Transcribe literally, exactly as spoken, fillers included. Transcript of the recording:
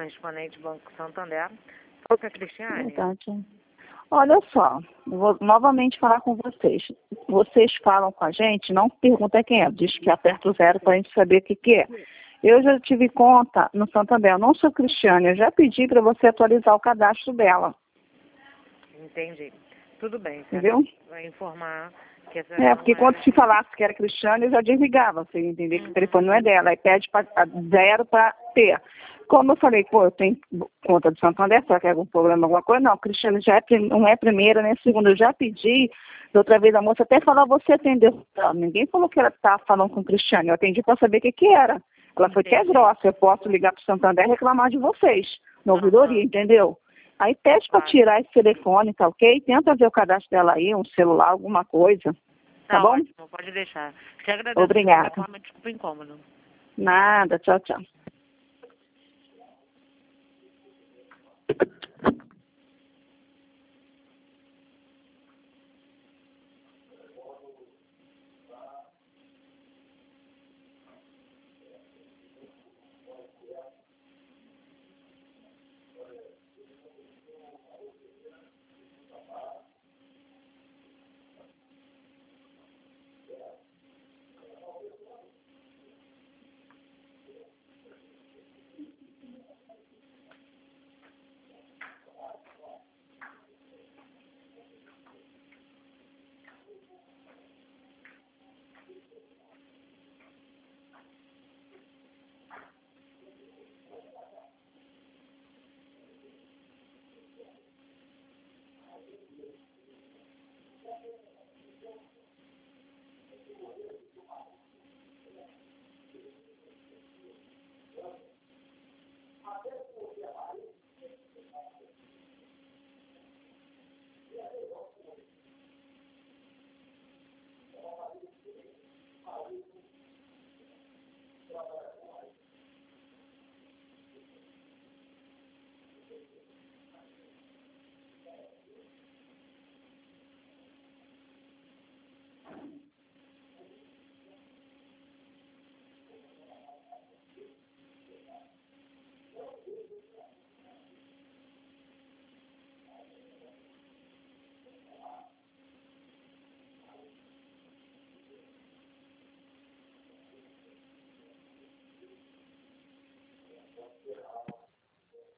correspondente Banco Santander. Fala com a Cristiane. Verdade. Olha só, eu vou novamente falar com vocês. Vocês falam com a gente, não pergunta quem é, diz que aperta o zero para a gente saber o que, que é. Eu já tive conta no Santander, eu não sou Cristiane, eu já pedi para você atualizar o cadastro dela. Entendi. Tudo bem, você entendeu? vai informar que essa É, porque não quando é... se falasse que era Cristiane, eu já desligava, você entender que o telefone não é dela, aí pede para zero para ter. Como eu falei, pô, eu tenho conta do Santander, será que é algum problema, alguma coisa? Não, Cristiane já é, não é primeira, nem segunda, eu já pedi, da outra vez a moça até falou, você atendeu. Não, ninguém falou que ela estava falando com Cristiane, eu atendi para saber o que, que era. Ela foi que é grossa, eu posso ligar para o Santander e reclamar de vocês, na ouvidoria, uhum. Entendeu? Aí pede para tirar esse telefone, tá ok? Tenta ver o cadastro dela aí, um celular, alguma coisa. Tá, tá bom? Ótimo, pode deixar. Te agradeço. Obrigada. De forma, desculpa o incômodo. Nada, tchau, tchau.